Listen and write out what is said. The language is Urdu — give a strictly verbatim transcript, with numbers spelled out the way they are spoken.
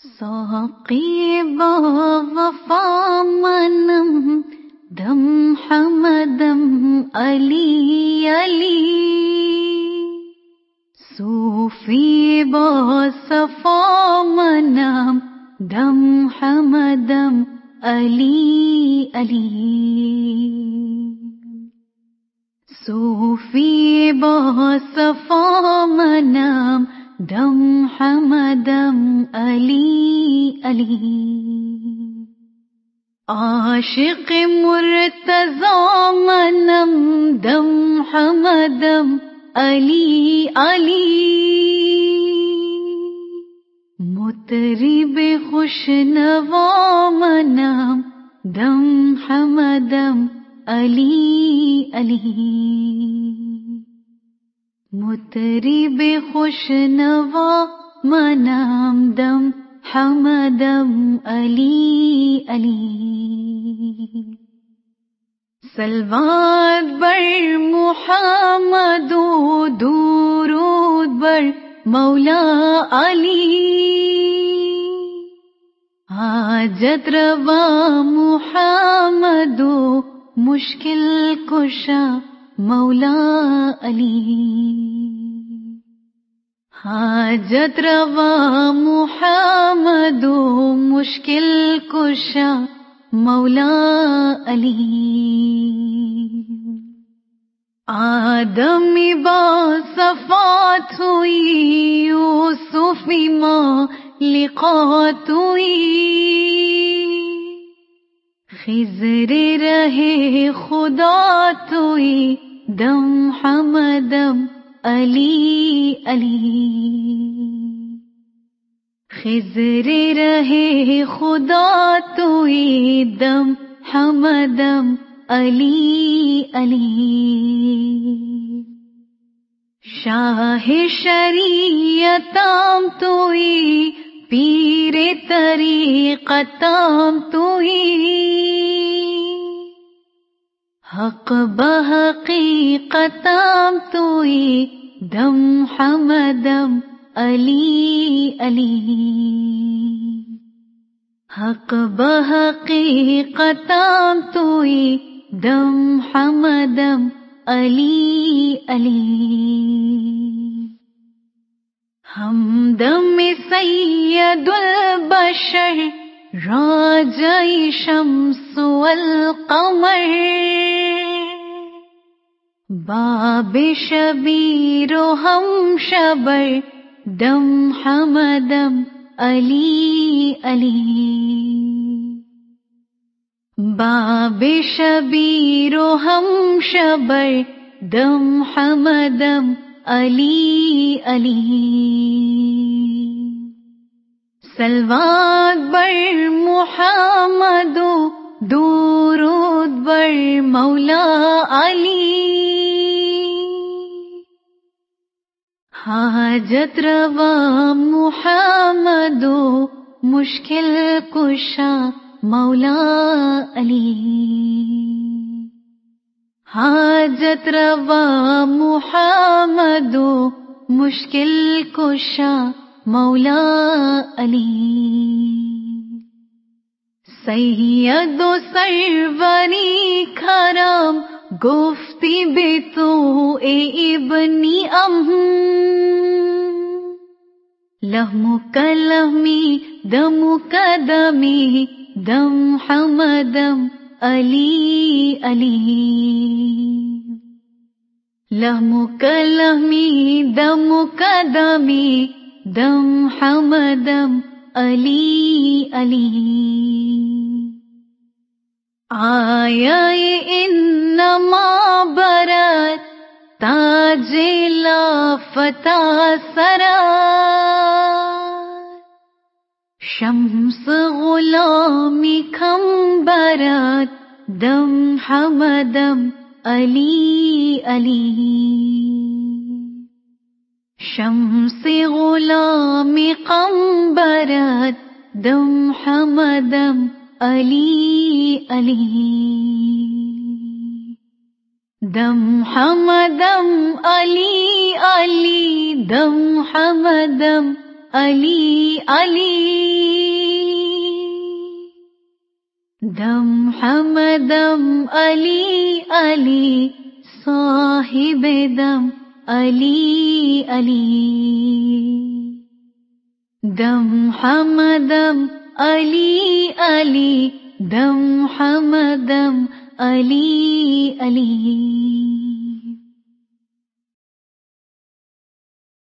ساقی با منم دم حمدم علی علی، صوفی با صفا منم دم حمدم علی علی، صوفی با صفا منم دم حمدم علی علی، عاشق مرتضی منم دم حمدم علی علی، مطرب خوشنوا منم دم حمدم علی علی، مطرب خوشنوا منم دم حمدم علی علی، صلوات بر محمد و درود بر مولا علی، حاجت روا محمد و مشکل کشا مولا علی، حاجت روا محمد و مشکل کشا مولا علی، آدمی با صفات ہوئی یوسفی ماں لقات ہوئی، خضر رہے خدا توئی دم حمدم علی علی، خضر رہے خدا توئی دم حمدم علی علی، شاہ شریعتام توئی پیر طریقتام توئی، حق بحقیقتام توئی دم حمدم علی علی، حق بحقیقتام توئی دم حمدم علی علی، ہمدم سید البشر راجع شمس والقمر، باب شبیر و ہم شبر دم حمدم علی علی، باب شبیر و ہم شبر دم حمدم علی علی، صلوات بر محمد و درود بر مولا علی، حاجت روا محمد و مشکل کشا مولا علی، حاجت روا محمد و مشکل کشا مولا علی، سید و سروری کرم گفتی بے تو اے ابنی ام، لہم کا لہمی دم کا دمی دم حمدم علی علی، لہم کا لہمی دم کا دمی دم حمدم علی علی، آیا انما برات تاج لا فتح سرا، شمس غلامی کھم برات دم حمدم علی علی، شمس غلامی کھم برات دم حمدم علی علی، دم حمدم علی علی، دم حمدم علی علی، دم حمدم علی علی صاحب دم علی علی دم حمدم علی علی دم حمدم علی علی